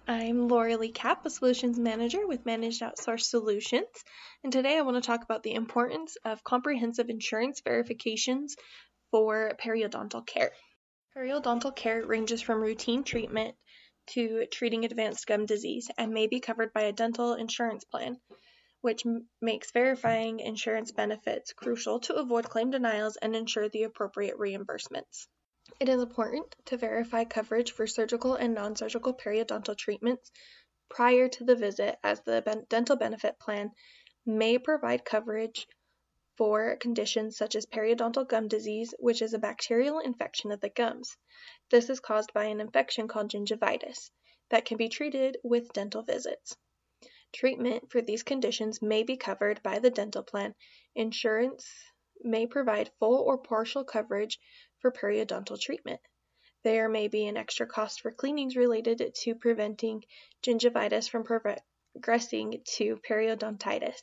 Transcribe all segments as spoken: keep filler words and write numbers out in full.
I'm Lori Lee Kapp, a Solutions Manager with Managed Outsourced Solutions, and today I want to talk about the importance of comprehensive insurance verifications for periodontal care. Periodontal care ranges from routine treatment to treating advanced gum disease and may be covered by a dental insurance plan, which m- makes verifying insurance benefits crucial to avoid claim denials and ensure the appropriate reimbursements. It is important to verify coverage for surgical and non-surgical periodontal treatments prior to the visit, as the ben- dental benefit plan may provide coverage for conditions such as periodontal gum disease, which is a bacterial infection of the gums. This is caused by an infection called gingivitis that can be treated with dental visits. Treatment for these conditions may be covered by the dental plan. Insurance may provide full or partial coverage for periodontal treatment. There may be an extra cost for cleanings related to preventing gingivitis from progressing to periodontitis,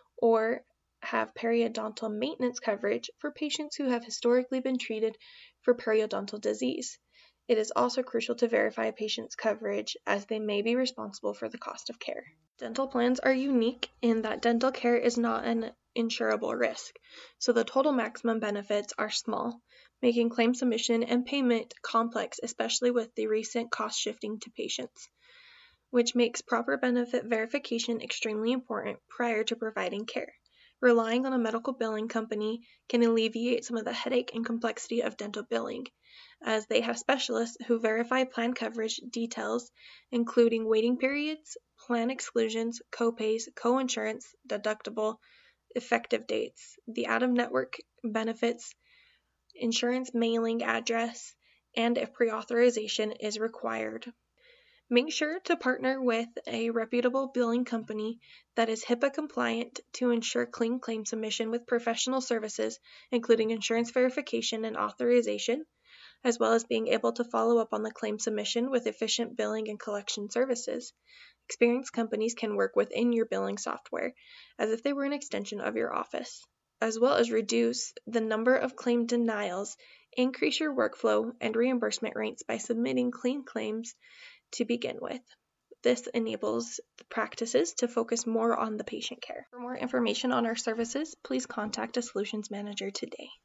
or have periodontal maintenance coverage for patients who have historically been treated for periodontal disease. It is also crucial to verify a patient's coverage, as they may be responsible for the cost of care. Dental plans are unique in that dental care is not an insurable risk, so the total maximum benefits are small, making claim submission and payment complex, especially with the recent cost shifting to patients, which makes proper benefit verification extremely important prior to providing care. Relying on a medical billing company can alleviate some of the headache and complexity of dental billing, as they have specialists who verify plan coverage details, including waiting periods, plan exclusions, copays, coinsurance, deductible, effective dates, the out-of-network benefits, insurance mailing address, and if pre-authorization is required. Make sure to partner with a reputable billing company that is HIPAA compliant to ensure clean claim submission with professional services, including insurance verification and authorization, as well as being able to follow up on the claim submission with efficient billing and collection services. Experienced companies can work within your billing software as if they were an extension of your office, as well as reduce the number of claim denials, increase your workflow and reimbursement rates by submitting clean claims to begin with. This enables the practices to focus more on the patient care. For more information on our services, please contact a Solutions Manager today.